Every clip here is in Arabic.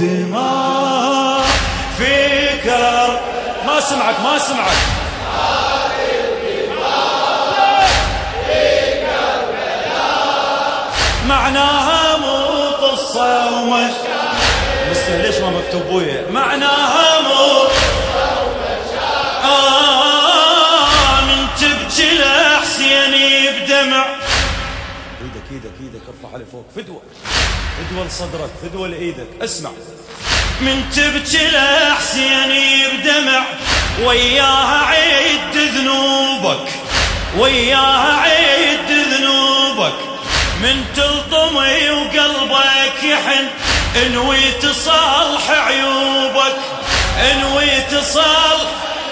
الدماء في كرب. ما سمعك ما سمعك. معناها مو قصة ومش ليش ما مكتوب ويا معناها مو من تبكي لحسيني بدمع. ايدك ارفع لفوق. فدوة لصدرك، فدوة لايدك. اسمع. من تبكي لحسيني بدمع وياها عد ذنوبك، وياها عد ذنوبك. من تلطمي وقلبك يحن انوي تصلح عيوبك، انوي تصلح.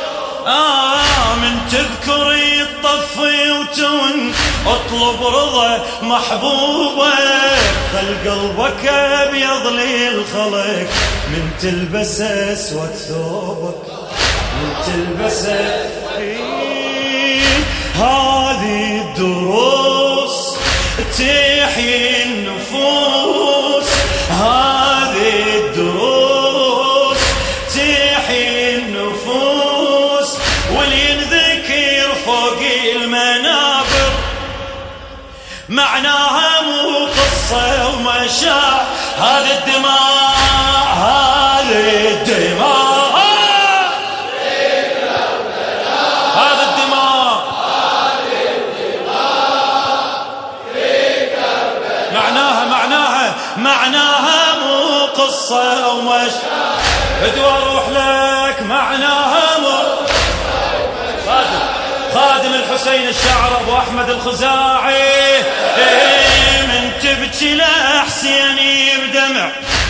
من تذكري تطفي وتون اطلب رضا محبوبك. خل قلبك ابيض للخلق من تلبس اسود ثوبك، من تلبس. هذه الدروس تحيي النفوس، هذه الدروس تحيي النفوس. واللي ينذكر فوق المنابر معناها مو قصة ومشاع. هذا الدماء، هذا الدماء، هذا الدماء، معناها مو قصة ومش. فدوى اروح لك معناها مو. خادم الحسين الشاعر ابو احمد الخزاعي. من تبكي لحسيني بدمع،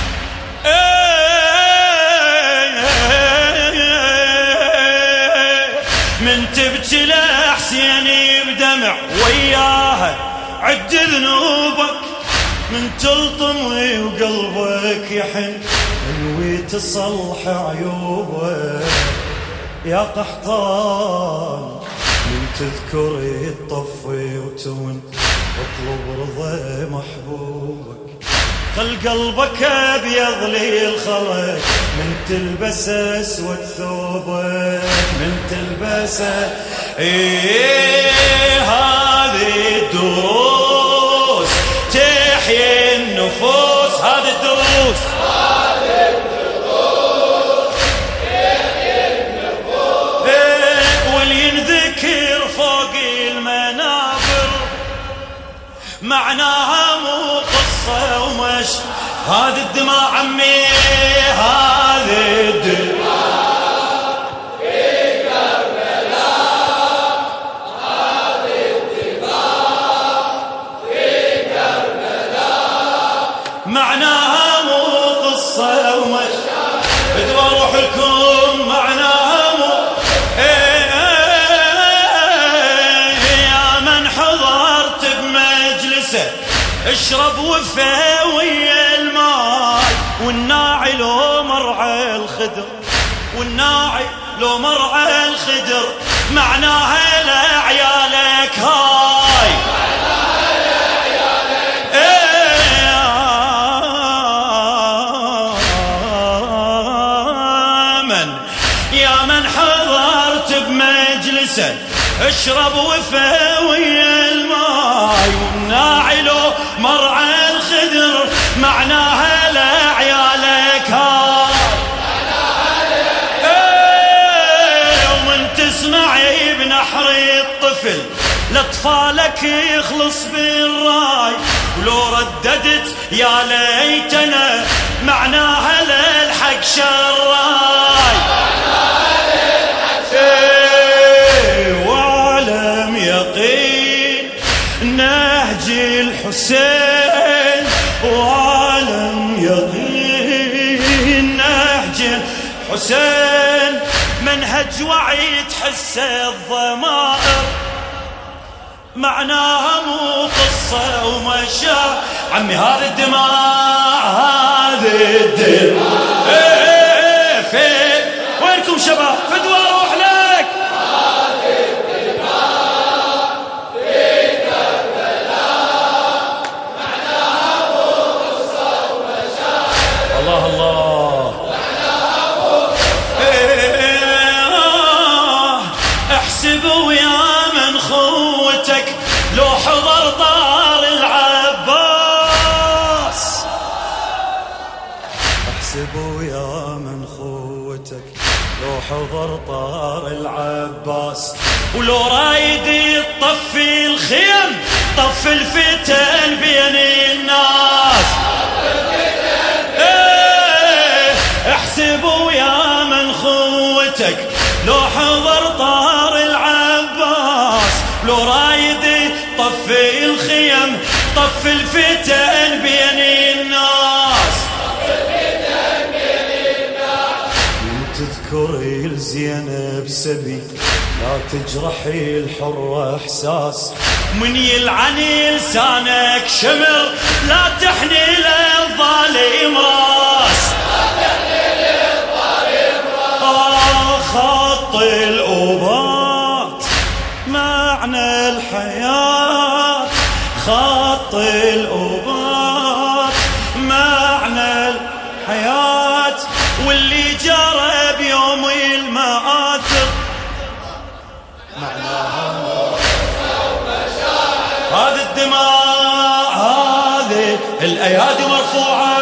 من تبكي لحسيني بدمع وياها عد ذنوبك. من تلطمي وقلبك يحن انوي تصلح عيوبك. يا قحطان من تذكري تطفي وتون اطلب رضا محبوبك. خل قلبك ابيض للخلق من تلبس اسود ثوبك، من تلبس. هذه الدروس تحيي النفوس، هذه الدروس، هذه الدروس تحيي النفوس. واللي ينذكر فوق المنابر معناها مو قصة ومش. هذه الدماء عمي، هذه الدماء معناها مو قصة ومش. بدو اروح لكم معناها مو. يا من حضرت بمجلسه اشرب وفا ويا الماي. والناعي لو مرعى الخدر، والناعي لو مرعى الخدر معناها لعيالك هاي. يا من حضرت بمجلسه اشرب وفا ويا الماي. والناعي لو مرعى الخدر معناها لعيالك هاي. ومن تسمعي بنحر الطفل لاطفالك يخلص بالراي. ولو رددت يا ليتنا معناها للحق شراي. واعلم يقين نهج الحسين، واعلم يقين نهج الحسين. منهج وعي تحس الضمائر معناها مو قصة ومشاع. عمي هذه الدماء، هذه الدماء. فين وينكم شباب؟ فدوى اروح لك. هذه الدماء في كربلاء معناها مو قصة ومشاع. الله الله. احسبوا يا من خوتك لو حضر طار العباس، ولو رايد يطفي الخيم طفي الفتن بين الناس. احسبوا يا من خوتك لو حضر طار العباس، لو رايد طفي الخيم طفي الفتن بين الناس. تذكري لزينب سبي لا تجرحي الحر احساس، من يلعن لسانك شمر لا تحني للظالم راس. خط الأباط معنى الحياة، خط الأباط معنى الحياة، واللي جرى بيوم المآثر معناها هذه الدماء، هذه الأيادي مرفوعة.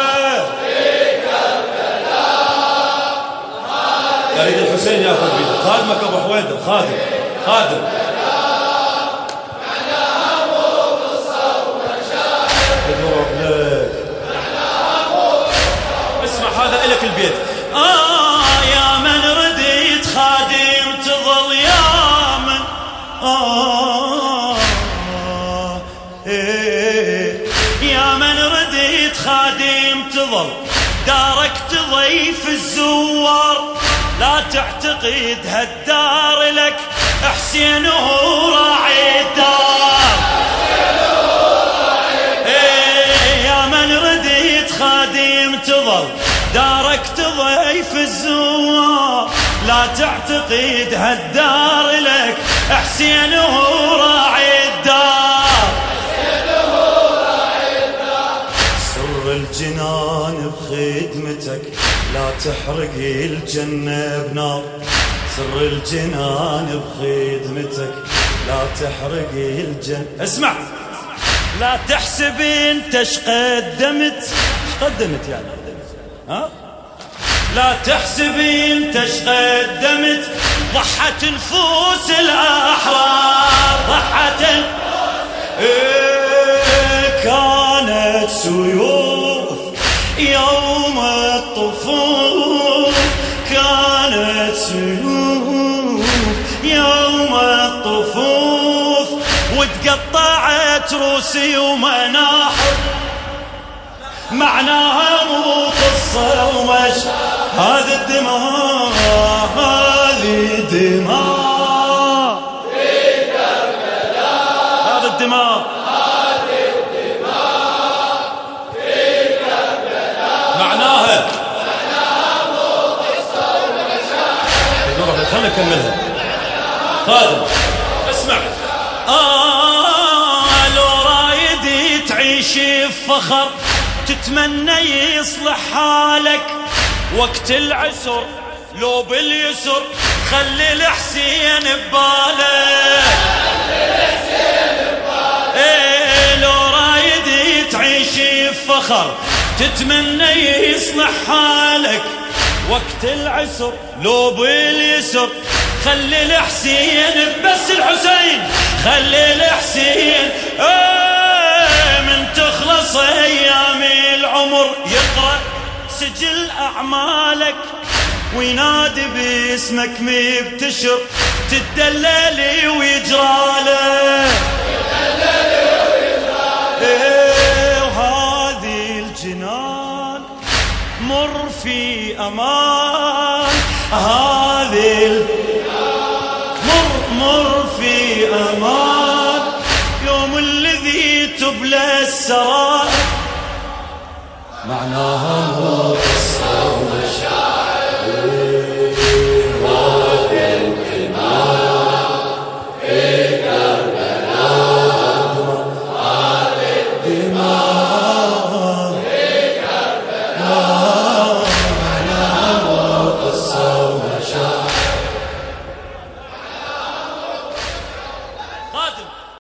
أريد الحسين ياخذ بيده، خادمك أبو حويدر، خادم خادم. معناها مو قصة ومشاعر، اسمع هذا إلك البيت. يا من رديت خادم تظل، يا من يا من رديت خادم تظل، دارك تضيف الزوار، لا تعتقد هالدار لك حسين هو راعي الدار. يا من رديت خادم تظل، دارك تضيف الزوار، لا تعتقد هالدار لك حسين هو راعي الدار. سر الجنان بخدمتك لا تحرقي الجنة بنار، سر الجنان بخدمتك لا تحرقي الجنة. اسمع لا تحسب انت ايش قدمت، ايش قدمت يعني ها؟ لا تحسب انت ايش قدمت، ضحت نفوس الاحرار، ضحت كانت سيوف يوم الطفوف، كانت سيوف يوم الطفوف، وتقطعت روسي ومناحر، معناها مو قصة ومش. هذه الدماء هذه دماء في كربلاء، هذه الدماء في كربلاء، معناها مو قصة ومشاعر. خلنا نكملها خادم. اسمع لو رايد تعيش بفخر تتمنى يصلح حالك وقت العسر، لو باليسر خلي الحسين ببالك. لو رايد تعيش بفخر تتمنى يصلح حالك وقت العسر، لو باليسر خلي الحسين، بس الحسين خلي الحسين. من تخلص ايام العمر يقرأ سجل اعمالك وينادي باسمك مبتشر، تدلل ويجراله. وهذه الجنان مر في امان، هذه مر في امان، يوم الذي تبلى السرائر، معناها